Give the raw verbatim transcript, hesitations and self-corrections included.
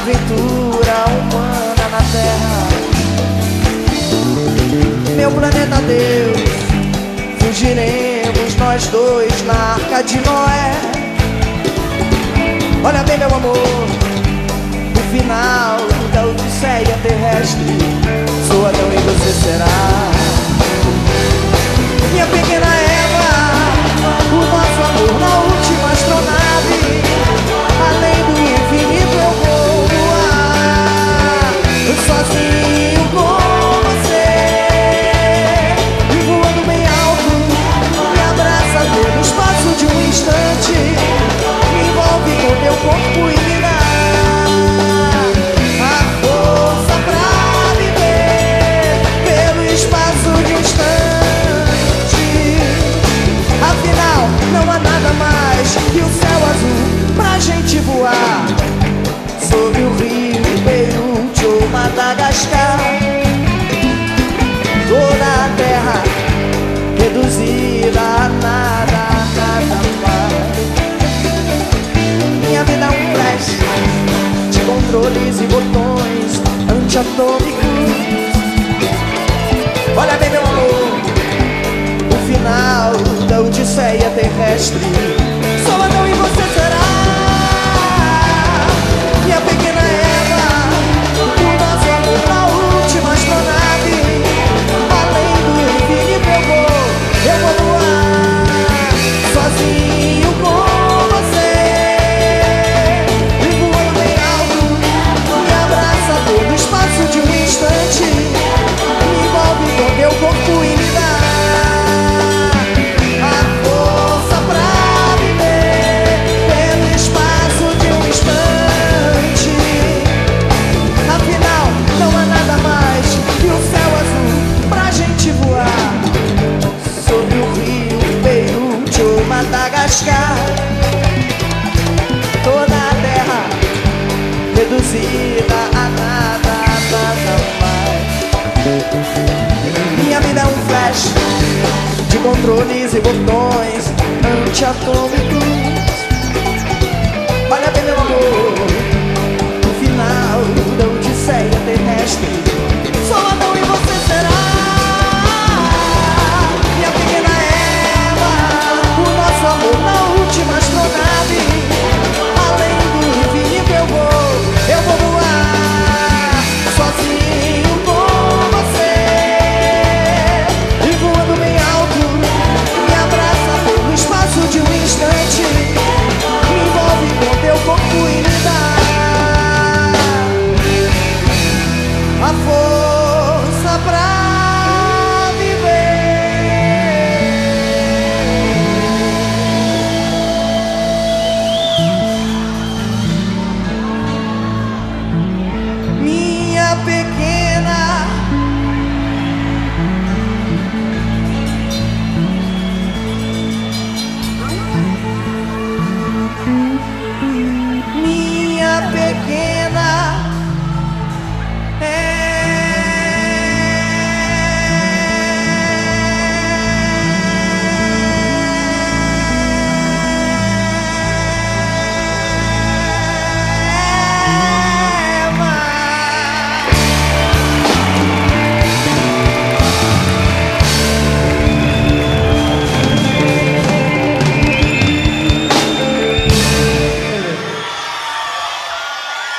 aventura humana na Terra. Meu planeta Deus, fugiremos nós dois na Arca de Noé. Olha bem, meu amor, o final da odisseia terrestre sou Adão e você será minha pequena Eva, o nosso amor na última astronave. Além do infinito eu vou voar sozinho com você, e voando bem alto me abraça todo o espaço de um instante, me envolve com teu corpo e me dá a força pra viver pelo espaço de um instante. Afinal, não há nada mais que o céu azul pra gente voar sobre o rio Beirute ou Madagascar. Toda a terra reduzida a nada, nada mais. Minha vida é um flash de controles e botões antiatômicos. Olha bem, meu amor, o final da odisseia terrestre sou Adão e você será minha pequena Eva, o nosso amor na última astronave. Além do infinito eu vou, eu vou voar sozinho com você, e voando bem alto me abraça todo o espaço de um instante, me envolve com teu corpo e me dá a força pra viver pelo espaço de um instante. Afinal, não há nada mais que o céu azul pra gente voar sobre o rio Beirute ou Madagascar. Toda a terra reduzida a nada, nada mais. Minha vida é um flash de controles e botões antiatômicos.